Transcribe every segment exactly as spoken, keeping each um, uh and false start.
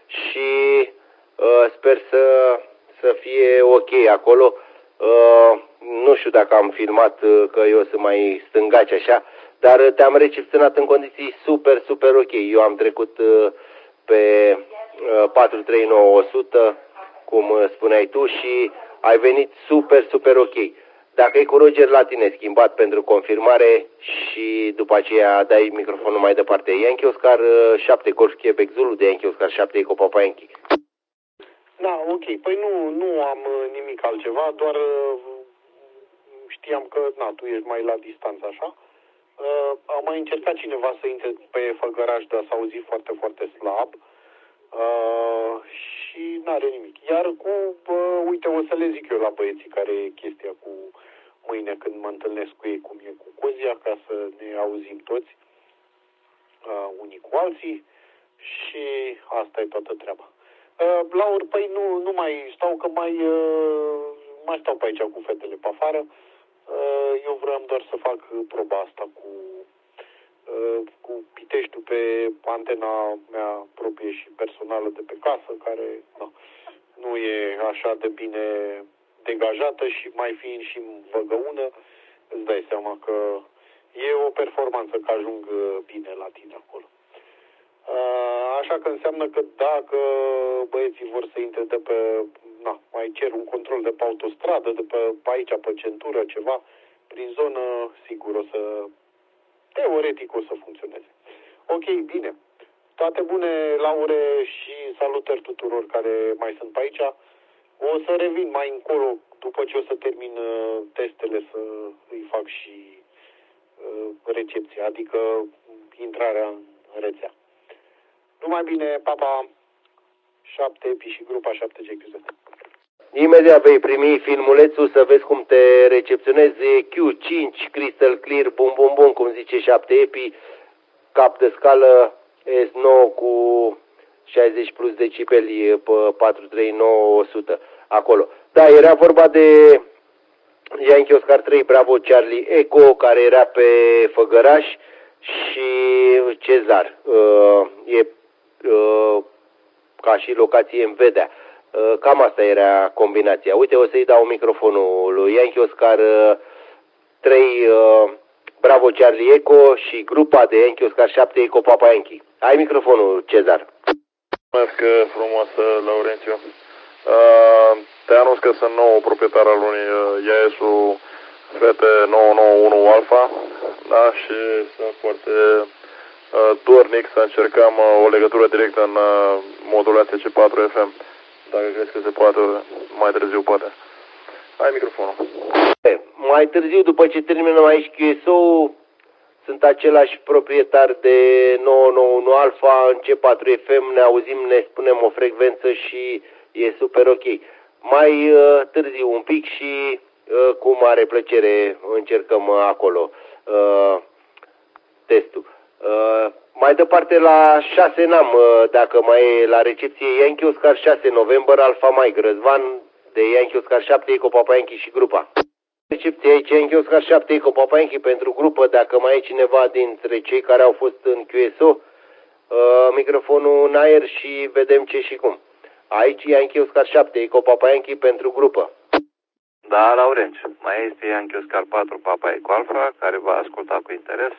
și uh, sper să, să fie ok acolo. Uh, nu știu dacă am filmat, uh, că eu sunt mai stângaci așa, dar uh, te-am recepționat în condiții super, super ok. Eu am trecut uh, pe uh, patru trei nouă o sută, cum uh, spuneai tu, și ai venit super, super ok. Dacă e cu Roger, la tine schimbat pentru confirmare și după aceea dai microfonul mai departe. Yankee Oscar șapte Golf Quebec Zulu de Yankee Oscar șapte Eco Papa Yankee. Da, ok. Păi nu, nu am nimic altceva, doar știam că, na, tu ești mai la distanță, așa. Uh, a mai încercat cineva să intre pe făgăraș, dar s-a auzit foarte, foarte slab. Uh, și n-are nimic. Iar cu, uh, uite, o să le zic eu la băieții care e chestia cu mâine când mă întâlnesc cu ei, cum e cu Cozia, ca să ne auzim toți, uh, unii cu alții, și asta e toată treaba. Uh, Laur, păi nu, nu mai stau, că mai, uh, mai stau pe aici cu fetele pe afară. Uh, eu vreau doar să fac proba asta cu cu Piteștiul pe antena mea proprie și personală de pe casă, care no, nu e așa de bine degajată și mai fiind și văgăună, îți dai seama că e o performanță că ajung bine la tine acolo. Așa că înseamnă că dacă băieții vor să intre de pe, na, mai cer un control de pe autostradă, de pe, pe aici, pe centură, ceva, prin zonă, sigur o să, teoretic o să funcționeze. Ok, bine. Toate bune, Laure, și salutări tuturor care mai sunt pe aici. O să revin mai încolo, după ce o să termin testele, să îi fac și uh, recepția, adică intrarea în rețea. Numai bine, papa, șapte Epi și grupa șapte G Q Z. Imediat vei primi filmulețul să vezi cum te recepționezi. Q cinci, crystal clear, bum bum bum, cum zice șapte Epi, cap de scală S nouă cu șaizeci plus decibeli pe patru trei nouă o sută acolo. Da, era vorba de Yankee Oscar trei Bravo Charlie Echo, care era pe Făgăraș, și Cezar. Uh, e uh, ca și locație în Vedea. Uh, cam asta era combinația. Uite, o să-i dau microfonul lui Yankee Oscar uh, trei uh, Bravo Charlie Echo și grupa de Yankee Oscar șapte Eco Papa Yankee. Ai microfonul, Cezar. Mulțumesc frumos, Laurențiu. Uh, te anunț că sunt nou proprietar al unui uh, I A S-ul F T nouă nouă unu Alpha, da, și sunt foarte uh, dornic să încercăm uh, o legătură directă în uh, modulație C patru F M. Dacă crezi că se poate, mai târziu poate. Ai microfonul. Mai târziu, după ce terminăm aici Q S O, sunt același proprietar de nouă nouă unu Alpha în C patru F M, ne auzim, ne spunem o frecvență și e super ok. Mai uh, târziu un pic și uh, cu mare plăcere încercăm uh, acolo uh, testul. Uh, mai departe la șase n-am, uh, dacă mai e la recepție, Yankee Oscar șase November Alpha Mike Răzvan de Yankee Oscar șapte Eco Papa Yankee și grupa. Recepție aici Yankee Oscar șapte Eco Papa Yankee pentru grupă, dacă mai e cineva dintre cei care au fost în Q S O, uh, microfonul în aer și vedem ce și cum. Aici Yankee Oscar șapte Eco Papa Yankee pentru grupă. Da, Laurenț, mai este Yankee Oscar patru Papa Eco Alpha, care va asculta cu interes.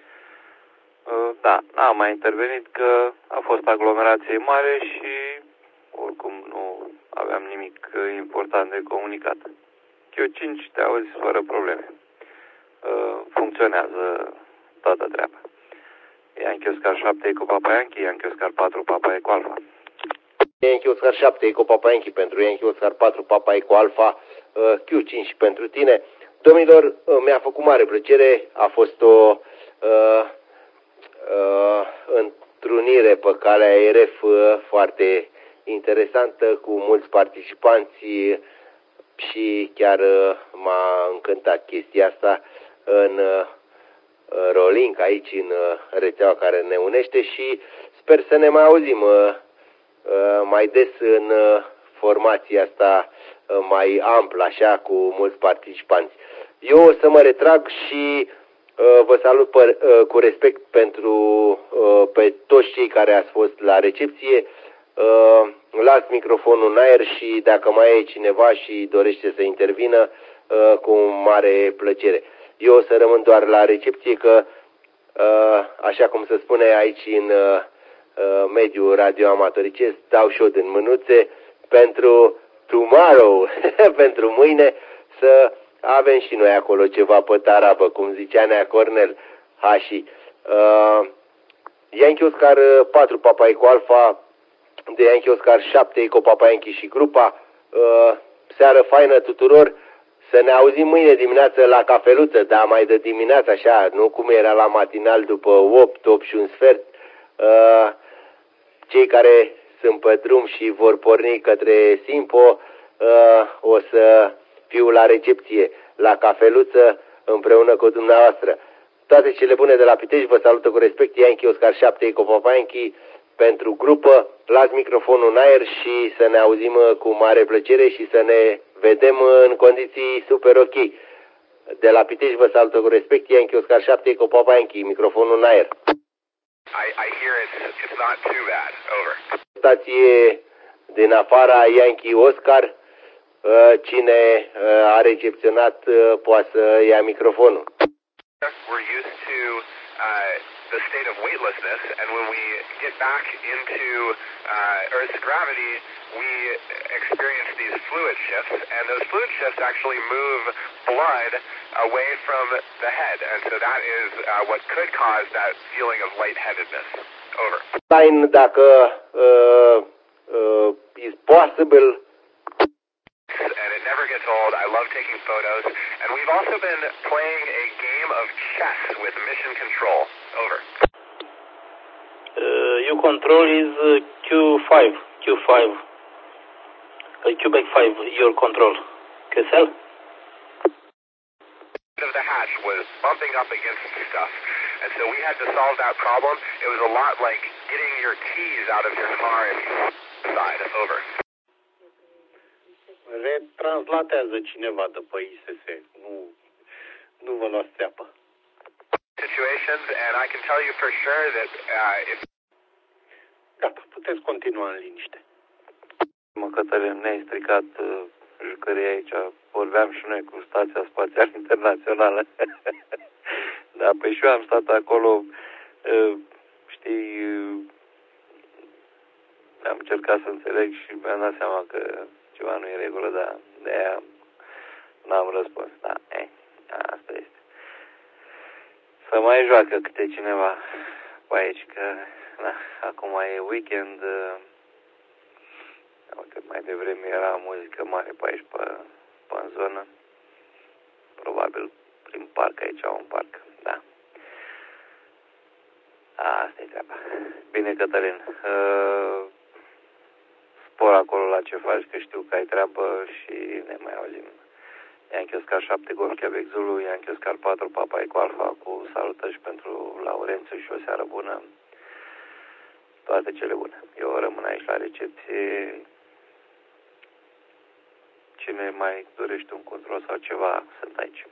Uh, da, n-am mai intervenit că a fost aglomerație mare și oricum nu aveam nimic important de comunicat. Q cinci te auzi fără probleme. Uh, funcționează toată treaba. Yankee Oscar șapte Eco Papa Yankee, Yankee Oscar patru Papa Eco Alpha. Yankee Oscar șapte Eco Papa Yankee pentru Yankee Oscar patru Papa Eco Alpha, uh, Q cinci pentru tine. Domnilor, uh, mi-a făcut mare plăcere, a fost o uh, uh, întrunire pe calea R F uh, foarte interesantă, cu mulți participanți și chiar uh, m-a încântat chestia asta în uh, Rolink, aici în uh, rețeaua care ne unește, și sper să ne mai auzim uh, uh, mai des în uh, formația asta uh, mai amplă, așa, cu mulți participanți. Eu o să mă retrag și uh, vă salut pe, uh, cu respect pentru uh, pe toți cei care ați fost la recepție. uh, las microfonul în aer și dacă mai e cineva și dorește să intervină, uh, cu mare plăcere. Eu o să rămân doar la recepție că, uh, așa cum se spune aici în uh, mediul radioamatoricesc, dau și eu din mânuțe pentru tomorrow, pentru mâine, să avem și noi acolo ceva pe tarabă, cum zicea Nea Cornel Hași. Uh, Yankee Oscar patru Papa Eco Alpha, de Yankee Oscar șapte Eco Papa Yankee și grupa. Uh, seară faină tuturor, să ne auzim mâine dimineață la cafeluță, dar mai de dimineață așa, nu cum era la matinal după opt, opt și un sfert. Uh, cei care sunt pe drum și vor porni către Simpo, uh, o să fiu la recepție, la cafeluță, împreună cu dumneavoastră. Toate cele bune de la Pitești, vă salută cu respect, Yankee Oscar șapte Eco Papa Yankee pentru grupă. Las microfonul în aer și să ne auzim cu mare plăcere și să ne vedem în condiții super ok. De la Pitești vă salută cu respect, Yankee Oscar șapte Eco Papa Yankee, microfonul în aer. I, I hear it's, it's not too bad. Over. Stație din afara Yankee Oscar, cine a recepționat poate să ia microfonul. We're used to uh, the state of weightlessness, and when we get back into uh, Earth's gravity, we experience these fluid shifts, and those fluid shifts actually move blood away from the head, and so that is uh, what could cause that feeling of lightheadedness. Over. Dacă uh, uh, is possible. And it never gets old. I love taking photos. And we've also been playing a game of chess with Mission Control. Over. Uh, your control is uh, Q five. Q five. Uh, Quebec five, your control. Q S L? Of the hatch was bumping up against stuff. And so we had to solve that problem. It was a lot like getting your keys out of your car inside. Over. Retranslatează cineva de pe I S S. Nu, nu vă luați țeapă. Situations, and I can tell you for sure that uh, if... Gata, puteți continua în liniște. Mă, Cătălin, ne-ai stricat uh, jucării aici. Vorbeam și noi cu Stația Spațială Internațională. Da, păi și eu am stat acolo, uh, știi, uh, am încercat să înțeleg și mi-am dat seama că ceva nu e regulă, dar de-aia n-am răspuns. Da, e, asta este. Să mai joacă câte cineva pe aici, că da, acum e weekend. Uh, uite, mai devreme era muzică mare pe aici, pe, pe în zonă. Probabil prin parc, aici un parc, da. Asta e treaba. Bine, Cătălin. Uh, spor acolo la ce faci, că știu că ai treabă și ne mai auzim. Yankee Oscar șapte Golf Quebec Zulu, Yankee Oscar patru Papa Eco Alpha, cu salutări pentru Laurențiu și o seară bună. Toate cele bune. Eu rămân aici la recepție. Cine mai dorește un control sau ceva, sunt aici.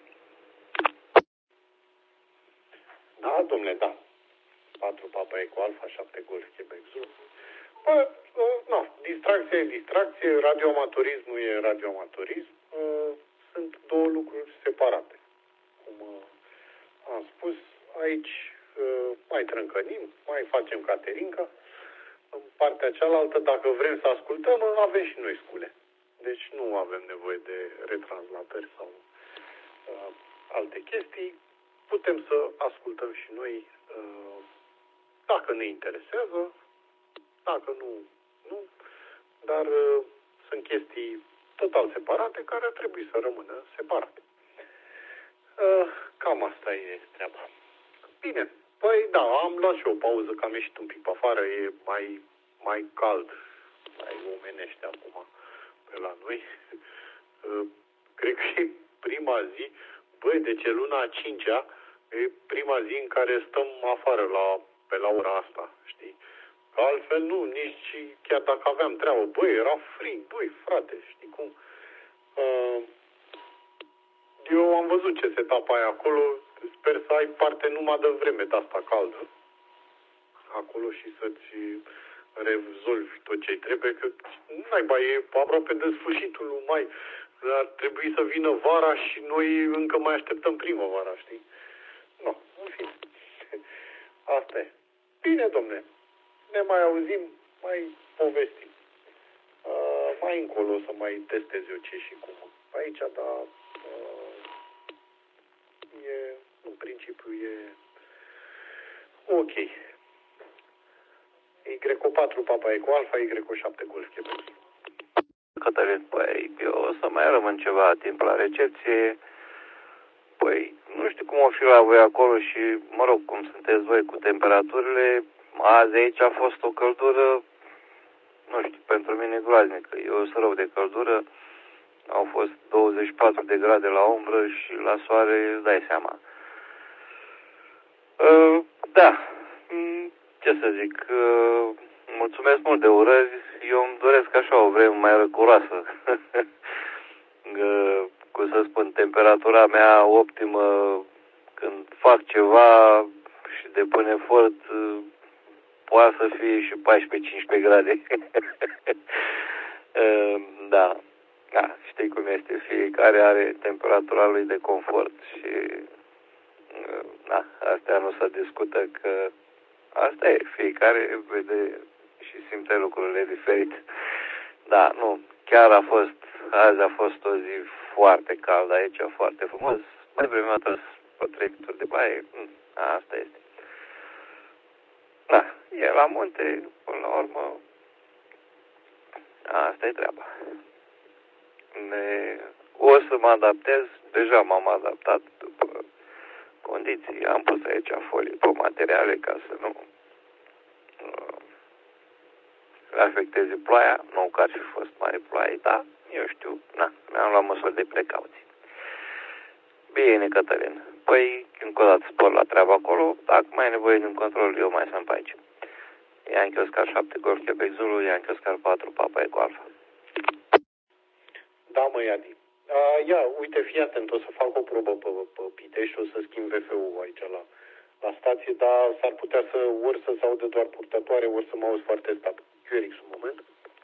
Da, domnule, da. patru Papa Eco Alpha, șapte Golf Quebec Zulu. Bă, uh, nu, distracție e distracție, radioamatorism nu e radioamatorism. Uh, sunt două lucruri separate. Cum uh, am spus, aici uh, mai trâncănim, mai facem caterinca. În partea cealaltă, dacă vrem să ascultăm, avem și noi scule. Deci nu avem nevoie de retranslatări sau uh, alte chestii. Putem să ascultăm și noi uh, dacă ne interesează, dacă nu, nu. Dar uh, sunt chestii total separate care ar trebui să rămână separate. Uh, cam asta e treaba. Bine, păi da, am luat și o pauză, că am ieșit un pic pe afară, e mai, mai cald, mai omenește acum pe la noi. Uh, cred că e prima zi, băi, deci e luna a cincea, e prima zi în care stăm afară la, pe la ora asta, știi? Că altfel nu, nici chiar dacă aveam treabă, băi, era frig, băi, frate, știi cum? Uh, eu am văzut ce setup ai acolo, sper să ai parte numai de vreme de asta caldă acolo și să-ți rezolvi tot ce trebuie, că naiba, e aproape de sfârșitul lui mai. Ar trebui să vină vara și noi încă mai așteptăm primăvara, știi? Nu, în fine. Asta e. Bine, domne, ne mai auzim, mai povestim. Uh, mai încolo o să mai testez eu ce și cum. Aici, dar uh, e, în principiu e ok. Y patru Papa Eco Alfa, Y șapte Golf Quebec. Cătălin, păi eu o să mai rămân ceva timp la recepție. Păi nu știu cum o fi la voi acolo și, mă rog, cum sunteți voi cu temperaturile. Azi aici a fost o căldură, nu știu, pentru mine groaznică. Eu sunt rău de căldură. Au fost douăzeci și patru de grade la umbră și la soare îți dai seama. Uh, da, ce să zic, uh, mulțumesc mult de urări. Eu îmi doresc așa o vreme mai răcuroasă. uh, cum să spun, temperatura mea optimă când fac ceva și depun efort, uh, poate să fie și paisprezece cincisprezece grade. uh, da. Da, știi cum este, fiecare are temperatura lui de confort și da, astea nu se discută, că asta e, fiecare vede și simte lucrurile diferit. Da, nu, chiar a fost, azi a fost o zi foarte caldă aici, foarte frumos, mai vreme a tras pe trei litri de baie, asta este. Da, e la munte, până la urmă, asta e treaba. Ne... O să mă adaptez, deja m-am adaptat după condiții, am pus aici folii pe materiale ca să nu uh, afecteze ploaia, nu că ar fi fost mare ploaie, dar eu știu, na, mi-am luat măsuri de precauție. Bine, Cătălin, păi încă o dată spor la treaba acolo, dacă mai e nevoie de un control, eu mai sunt pe aici. Yankee Oscar șapte Golf Quebec Zulu, Yankee Oscar patru Papa Eco Alfa. Da, mă, Iadi. Uh, ia, uite, fii atent, o să fac o probă pe, pe Pitești și o să schimb V F U aici la, la stație, dar s-ar putea să ori să se audă doar purtătoare, ori să mă auzi foarte stabil. Q R X un moment.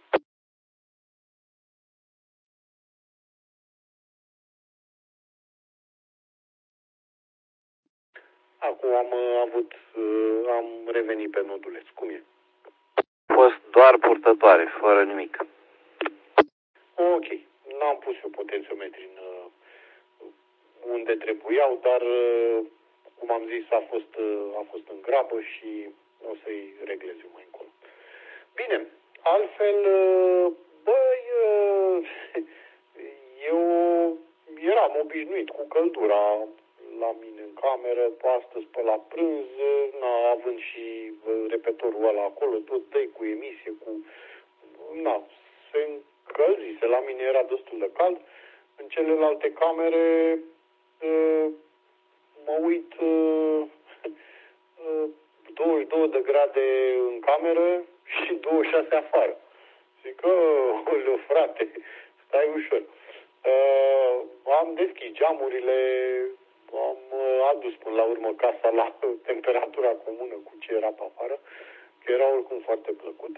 Acum am avut, uh, am revenit pe noduleț. Cum e? A fost doar purtătoare, fără nimic. Ok. N-am pus eu potențiometri în uh, unde trebuiau, dar uh, cum am zis, a fost, uh, a fost în grabă și o să-i reglez eu mai încolo. Bine, altfel, uh, băi, uh, eu eram obișnuit cu căldura la mine în cameră, astăzi pe la prânz, na, având și uh, repetorul ăla acolo, tot dai cu emisie, cu, na, se încălzise, la mine era destul de cald. În celelalte camere uh, mă uit uh, uh, douăzeci și două de grade în cameră și douăzeci și șase afară. Zic că, oleu, frate, stai ușor. Uh, am deschis geamurile, am uh, adus până la urmă casa la temperatura comună cu ce era pe afară, că era oricum foarte plăcut.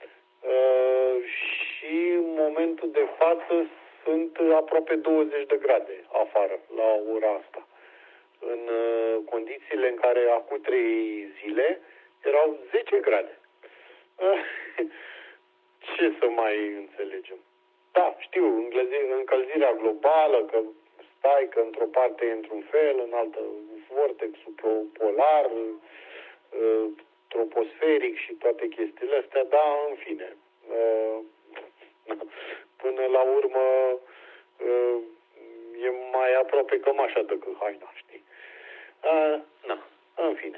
Uh, și în momentul de față sunt aproape douăzeci de grade afară, la ora asta. În uh, condițiile în care acum trei zile erau zece grade. Uh, ce să mai înțelegem? Da, știu, încălzirea globală, că stai că într-o parte e într-un fel, în altă vortexul polar, uh, troposferic și toate chestiile astea, dar în fine. Uh, până la urmă uh, e mai aproape cămașa decât haina, știi? Uh, na, în fine.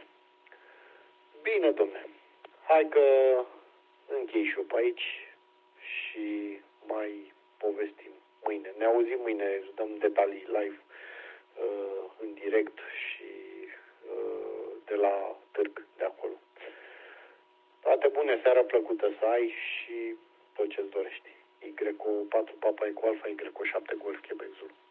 Bine, domne. Hai că închei și eu pe aici și mai povestim mâine. Ne auzim mâine, îți dăm detalii live uh, în direct și uh, de la târg de acolo. Toate bune, seara plăcută să ai și tot ce-ți dorești. Y patru Papa Eco Alfa, Y șapte Golf Quebec Zulu.